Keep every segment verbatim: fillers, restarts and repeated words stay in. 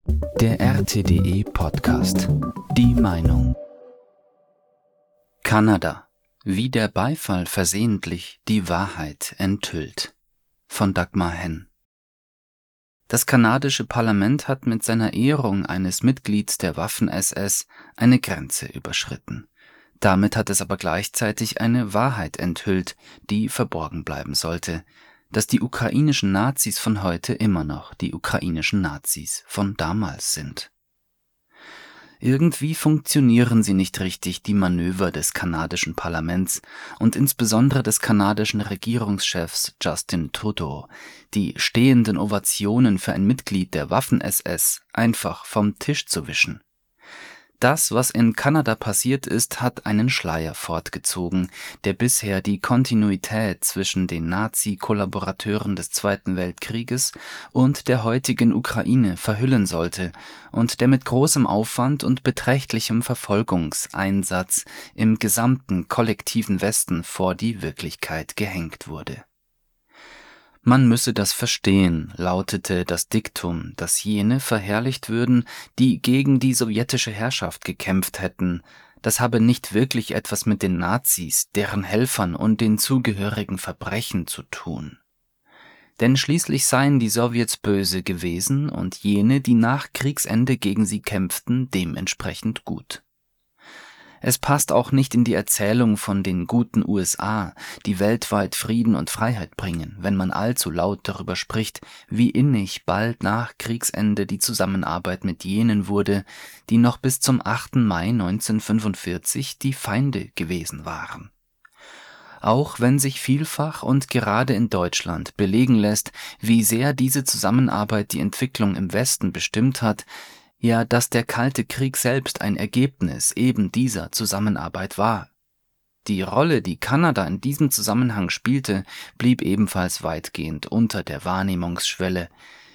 Der R T D E Podcast. Die Meinung. Kanada. Wie der Beifall versehentlich die Wahrheit enthüllt. Von Dagmar Henn. Das kanadische Parlament hat mit seiner Ehrung eines Mitglieds der Waffen-S S eine Grenze überschritten. Damit hat es aber gleichzeitig eine Wahrheit enthüllt, die verborgen bleiben sollte, dass die ukrainischen Nazis von heute immer noch die ukrainischen Nazis von damals sind. Irgendwie funktionieren sie nicht richtig, die Manöver des kanadischen Parlaments und insbesondere des kanadischen Regierungschefs Justin Trudeau, die stehenden Ovationen für ein Mitglied der Waffen-S S einfach vom Tisch zu wischen. Das, was in Kanada passiert ist, hat einen Schleier fortgezogen, der bisher die Kontinuität zwischen den Nazi-Kollaborateuren des Zweiten Weltkrieges und der heutigen Ukraine verhüllen sollte und der mit großem Aufwand und beträchtlichem Verfolgungseinsatz im gesamten kollektiven Westen vor die Wirklichkeit gehängt wurde. Man müsse das verstehen, lautete das Diktum, dass jene verherrlicht würden, die gegen die sowjetische Herrschaft gekämpft hätten. Das habe nicht wirklich etwas mit den Nazis, deren Helfern und den zugehörigen Verbrechen zu tun. Denn schließlich seien die Sowjets böse gewesen und jene, die nach Kriegsende gegen sie kämpften, dementsprechend gut. Es passt auch nicht in die Erzählung von den guten U S A, die weltweit Frieden und Freiheit bringen, wenn man allzu laut darüber spricht, wie innig bald nach Kriegsende die Zusammenarbeit mit jenen wurde, die noch bis zum achten Mai neunzehnhundertfünfundvierzig die Feinde gewesen waren. Auch wenn sich vielfach und gerade in Deutschland belegen lässt, wie sehr diese Zusammenarbeit die Entwicklung im Westen bestimmt hat, ja, dass der Kalte Krieg selbst ein Ergebnis eben dieser Zusammenarbeit war. Die Rolle, die Kanada in diesem Zusammenhang spielte, blieb ebenfalls weitgehend unter der Wahrnehmungsschwelle.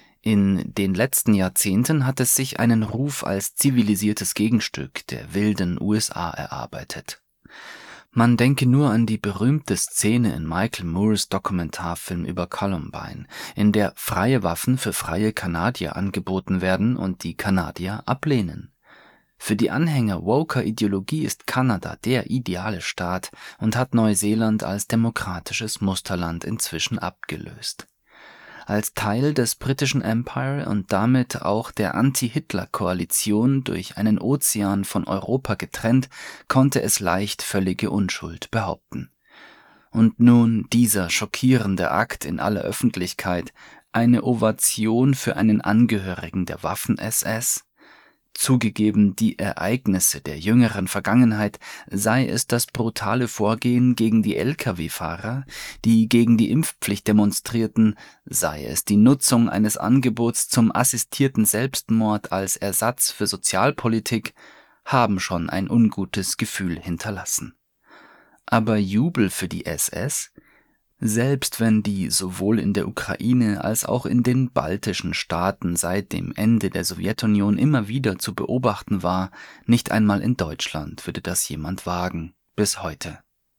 In den letzten Jahrzehnten hat es sich einen Ruf als zivilisiertes Gegenstück der wilden U S A erarbeitet. Man denke nur an die berühmte Szene in Michael Moores Dokumentarfilm über Columbine, in der freie Waffen für freie Kanadier angeboten werden und die Kanadier ablehnen. Für die Anhänger woker Ideologie ist Kanada der ideale Staat und hat Neuseeland als demokratisches Musterland inzwischen abgelöst. Als Teil des britischen Empire und damit auch der Anti-Hitler-Koalition durch einen Ozean von Europa getrennt, konnte es leicht völlige Unschuld behaupten. Und nun dieser schockierende Akt in aller Öffentlichkeit, eine Ovation für einen Angehörigen der Waffen-S S? Zugegeben, die Ereignisse der jüngeren Vergangenheit, sei es das brutale Vorgehen gegen die L K W-Fahrer, die gegen die Impfpflicht demonstrierten, sei es die Nutzung eines Angebots zum assistierten Selbstmord als Ersatz für Sozialpolitik, haben schon ein ungutes Gefühl hinterlassen. Aber Jubel für die S S? Selbst wenn die sowohl in der Ukraine als auch in den baltischen Staaten seit dem Ende der Sowjetunion immer wieder zu beobachten war, nicht einmal in Deutschland würde das jemand wagen, bis heute.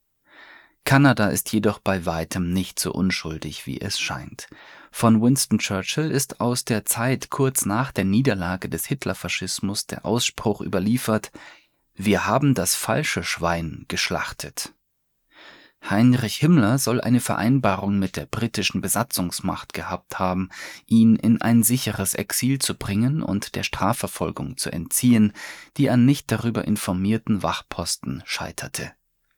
Kanada ist jedoch bei weitem nicht so unschuldig, wie es scheint. Von Winston Churchill ist aus der Zeit kurz nach der Niederlage des Hitlerfaschismus der Ausspruch überliefert: „Wir haben das falsche Schwein geschlachtet." Heinrich Himmler soll eine Vereinbarung mit der britischen Besatzungsmacht gehabt haben, ihn in ein sicheres Exil zu bringen und der Strafverfolgung zu entziehen, die an nicht darüber informierten Wachposten scheiterte.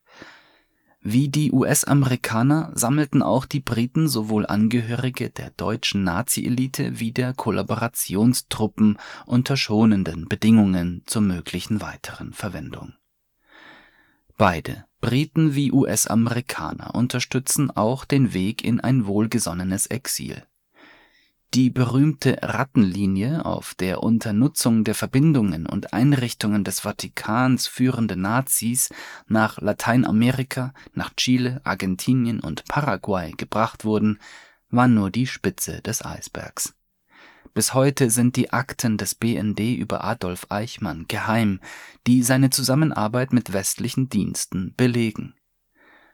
Wie die U S-Amerikaner sammelten auch die Briten sowohl Angehörige der deutschen Nazi-Elite wie der Kollaborationstruppen unter schonenden Bedingungen zur möglichen weiteren Verwendung. Beide, Briten wie U S-Amerikaner, unterstützen auch den Weg in ein wohlgesonnenes Exil. Die berühmte Rattenlinie, auf der unter Nutzung der Verbindungen und Einrichtungen des Vatikans führende Nazis nach Lateinamerika, nach Chile, Argentinien und Paraguay gebracht wurden, war nur die Spitze des Eisbergs. Bis heute sind die Akten des B N D über Adolf Eichmann geheim, die seine Zusammenarbeit mit westlichen Diensten belegen.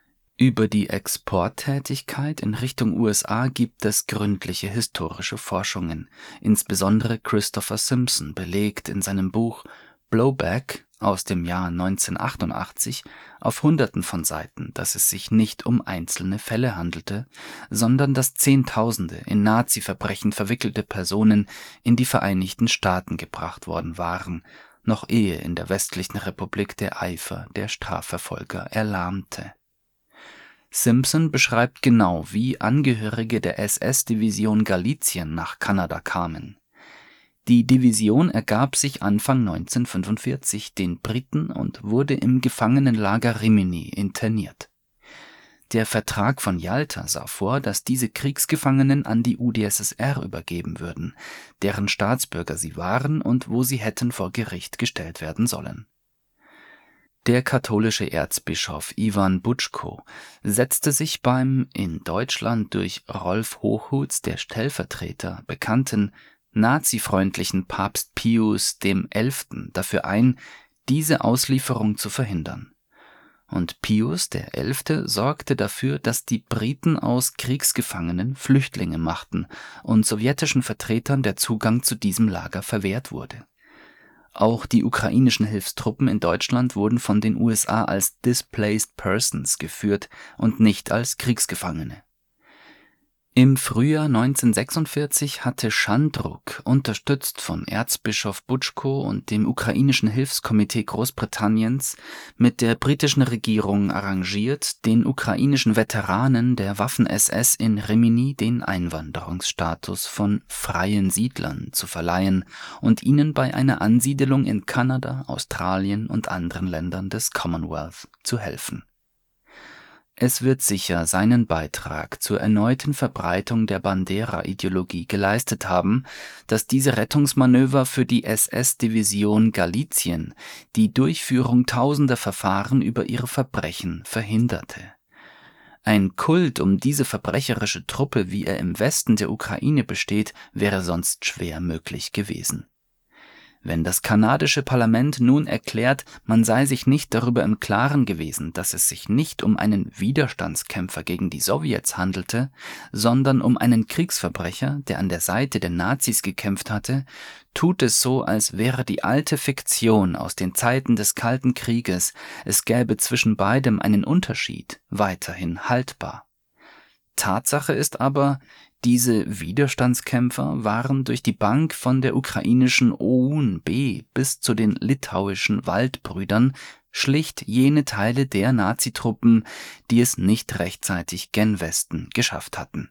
Über die Exporttätigkeit in Richtung U S A gibt es gründliche historische Forschungen. Insbesondere Christopher Simpson belegt in seinem Buch Blowback aus dem Jahr neunzehnhundertachtundachtzig auf Hunderten von Seiten, dass es sich nicht um einzelne Fälle handelte, sondern dass Zehntausende in Nazi-Verbrechen verwickelte Personen in die Vereinigten Staaten gebracht worden waren, noch ehe in der westlichen Republik der Eifer der Strafverfolger erlahmte. Simpson beschreibt genau, wie Angehörige der S S-Division Galizien nach Kanada kamen. Die Division ergab sich Anfang neunzehnhundertfünfundvierzig den Briten und wurde im Gefangenenlager Rimini interniert. Der Vertrag von Jalta sah vor, dass diese Kriegsgefangenen an die U d S S R übergeben würden, deren Staatsbürger sie waren und wo sie hätten vor Gericht gestellt werden sollen. Der katholische Erzbischof Iwan Butschko setzte sich beim in Deutschland durch Rolf Hochhuths, der Stellvertreter, bekannten nazifreundlichen Papst Pius der Elfte dafür ein, diese Auslieferung zu verhindern. Und Pius der Elfte sorgte dafür, dass die Briten aus Kriegsgefangenen Flüchtlinge machten und sowjetischen Vertretern der Zugang zu diesem Lager verwehrt wurde. Auch die ukrainischen Hilfstruppen in Deutschland wurden von den U S A als Displaced Persons geführt und nicht als Kriegsgefangene. Im Frühjahr neunzehnhundertsechsundvierzig hatte Schandruck, unterstützt von Erzbischof Butschko und dem ukrainischen Hilfskomitee Großbritanniens, mit der britischen Regierung arrangiert, den ukrainischen Veteranen der Waffen-S S in Rimini den Einwanderungsstatus von freien Siedlern zu verleihen und ihnen bei einer Ansiedelung in Kanada, Australien und anderen Ländern des Commonwealth zu helfen. Es wird sicher seinen Beitrag zur erneuten Verbreitung der Bandera-Ideologie geleistet haben, dass diese Rettungsmanöver für die S S-Division Galizien die Durchführung tausender Verfahren über ihre Verbrechen verhinderte. Ein Kult um diese verbrecherische Truppe, wie er im Westen der Ukraine besteht, wäre sonst schwer möglich gewesen. Wenn das kanadische Parlament nun erklärt, man sei sich nicht darüber im Klaren gewesen, dass es sich nicht um einen Widerstandskämpfer gegen die Sowjets handelte, sondern um einen Kriegsverbrecher, der an der Seite der Nazis gekämpft hatte, tut es so, als wäre die alte Fiktion aus den Zeiten des Kalten Krieges, es gäbe zwischen beidem einen Unterschied, weiterhin haltbar. Tatsache ist aber, diese Widerstandskämpfer waren durch die Bank von der ukrainischen O U N B bis zu den litauischen Waldbrüdern schlicht jene Teile der Nazitruppen, die es nicht rechtzeitig gen Westen geschafft hatten.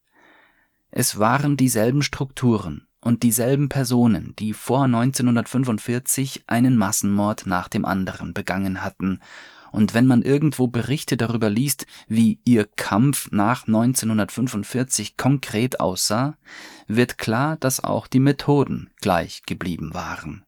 Es waren dieselben Strukturen und dieselben Personen, die vor neunzehnhundertfünfundvierzig einen Massenmord nach dem anderen begangen hatten. Und wenn man irgendwo Berichte darüber liest, wie ihr Kampf nach neunzehnhundertfünfundvierzig konkret aussah, wird klar, dass auch die Methoden gleich geblieben waren.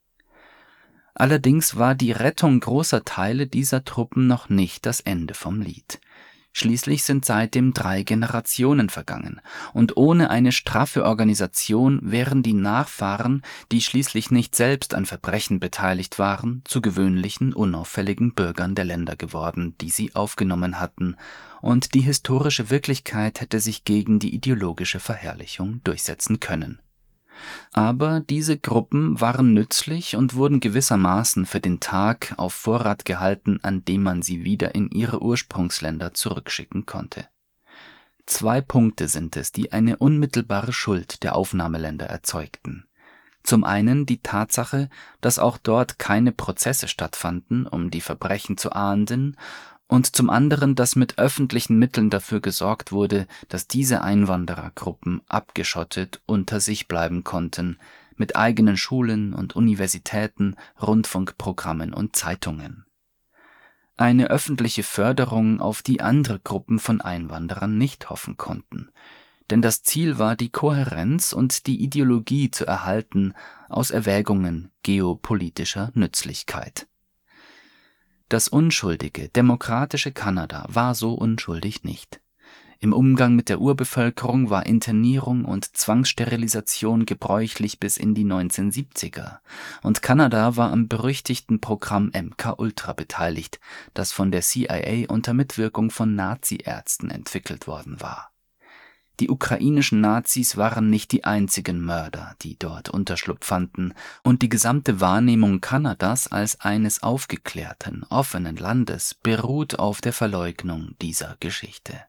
Allerdings war die Rettung großer Teile dieser Truppen noch nicht das Ende vom Lied. Schließlich sind seitdem drei Generationen vergangen, und ohne eine straffe Organisation wären die Nachfahren, die schließlich nicht selbst an Verbrechen beteiligt waren, zu gewöhnlichen, unauffälligen Bürgern der Länder geworden, die sie aufgenommen hatten, und die historische Wirklichkeit hätte sich gegen die ideologische Verherrlichung durchsetzen können. Aber diese Gruppen waren nützlich und wurden gewissermaßen für den Tag auf Vorrat gehalten, an dem man sie wieder in ihre Ursprungsländer zurückschicken konnte. Zwei Punkte sind es, die eine unmittelbare Schuld der Aufnahmeländer erzeugten. Zum einen die Tatsache, dass auch dort keine Prozesse stattfanden, um die Verbrechen zu ahnden, und zum anderen, dass mit öffentlichen Mitteln dafür gesorgt wurde, dass diese Einwanderergruppen abgeschottet unter sich bleiben konnten, mit eigenen Schulen und Universitäten, Rundfunkprogrammen und Zeitungen. Eine öffentliche Förderung, auf die andere Gruppen von Einwanderern nicht hoffen konnten. Denn das Ziel war, die Kohärenz und die Ideologie zu erhalten aus Erwägungen geopolitischer Nützlichkeit. Das unschuldige, demokratische Kanada war so unschuldig nicht. Im Umgang mit der Urbevölkerung war Internierung und Zwangssterilisation gebräuchlich bis in die neunzehnhundertsiebziger, und Kanada war am berüchtigten Programm M K Ultra beteiligt, das von der C I A unter Mitwirkung von Nazi-Ärzten entwickelt worden war. Die ukrainischen Nazis waren nicht die einzigen Mörder, die dort Unterschlupf fanden, und die gesamte Wahrnehmung Kanadas als eines aufgeklärten, offenen Landes beruht auf der Verleugnung dieser Geschichte.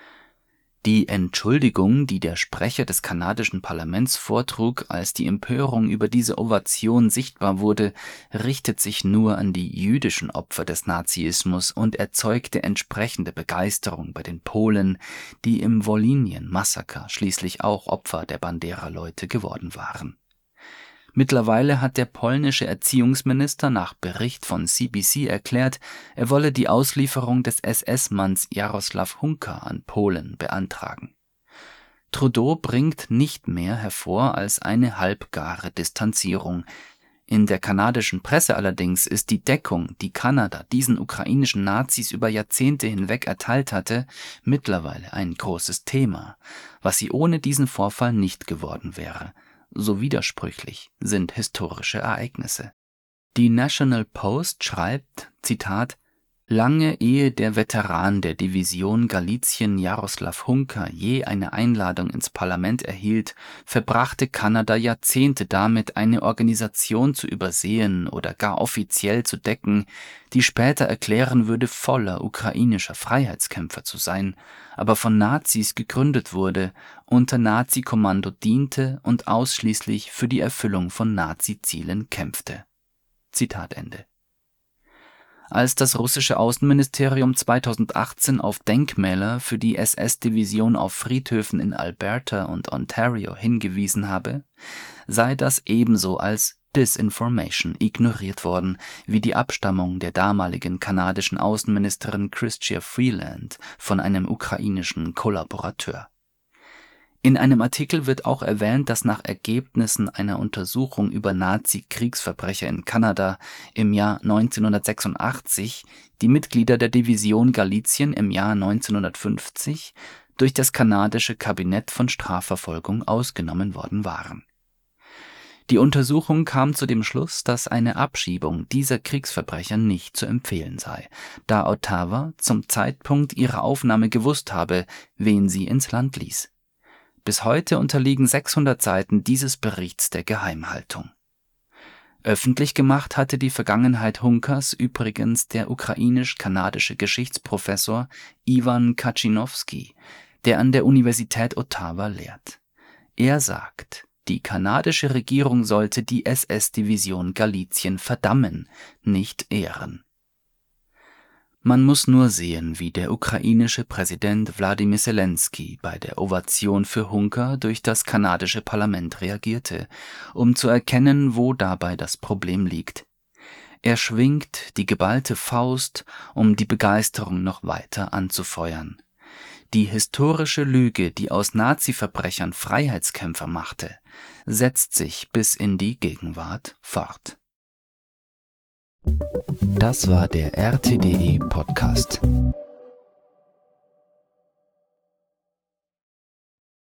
Die Entschuldigung, die der Sprecher des kanadischen Parlaments vortrug, als die Empörung über diese Ovation sichtbar wurde, richtet sich nur an die jüdischen Opfer des Nazismus und erzeugte entsprechende Begeisterung bei den Polen, die im Wolinien-Massaker schließlich auch Opfer der Bandera-Leute geworden waren. Mittlerweile hat der polnische Erziehungsminister nach Bericht von C B C erklärt, er wolle die Auslieferung des S S-Manns Jarosław Hunka an Polen beantragen. Trudeau bringt nicht mehr hervor als eine halbgare Distanzierung. In der kanadischen Presse allerdings ist die Deckung, die Kanada diesen ukrainischen Nazis über Jahrzehnte hinweg erteilt hatte, mittlerweile ein großes Thema, was sie ohne diesen Vorfall nicht geworden wäre. So widersprüchlich sind historische Ereignisse. Die National Post schreibt, Zitat, »Lange ehe der Veteran der Division Galizien Jarosław Hunka je eine Einladung ins Parlament erhielt, verbrachte Kanada Jahrzehnte damit, eine Organisation zu übersehen oder gar offiziell zu decken, die später erklären würde, voller ukrainischer Freiheitskämpfer zu sein, aber von Nazis gegründet wurde, unter Nazi-Kommando diente und ausschließlich für die Erfüllung von Nazi-Zielen kämpfte.« Zitat Ende. Als das russische Außenministerium zweitausendachtzehn auf Denkmäler für die S S-Division auf Friedhöfen in Alberta und Ontario hingewiesen habe, sei das ebenso als Disinformation ignoriert worden, wie die Abstammung der damaligen kanadischen Außenministerin Chrystia Freeland von einem ukrainischen Kollaborateur. In einem Artikel wird auch erwähnt, dass nach Ergebnissen einer Untersuchung über Nazi-Kriegsverbrecher in Kanada im Jahr neunzehnhundertsechsundachtzig die Mitglieder der Division Galizien im Jahr neunzehnhundertfünfzig durch das kanadische Kabinett von Strafverfolgung ausgenommen worden waren. Die Untersuchung kam zu dem Schluss, dass eine Abschiebung dieser Kriegsverbrecher nicht zu empfehlen sei, da Ottawa zum Zeitpunkt ihrer Aufnahme gewusst habe, wen sie ins Land ließ. Bis heute unterliegen sechshundert Seiten dieses Berichts der Geheimhaltung. Öffentlich gemacht hatte die Vergangenheit Hunkas übrigens der ukrainisch-kanadische Geschichtsprofessor Iwan Kaczynowski, der an der Universität Ottawa lehrt. Er sagt, die kanadische Regierung sollte die S S-Division Galizien verdammen, nicht ehren. Man muss nur sehen, wie der ukrainische Präsident Wladimir Selenskyj bei der Ovation für Hunka durch das kanadische Parlament reagierte, um zu erkennen, wo dabei das Problem liegt. Er schwingt die geballte Faust, um die Begeisterung noch weiter anzufeuern. Die historische Lüge, die aus Nazi-Verbrechern Freiheitskämpfer machte, setzt sich bis in die Gegenwart fort. Das war der R T D E Podcast.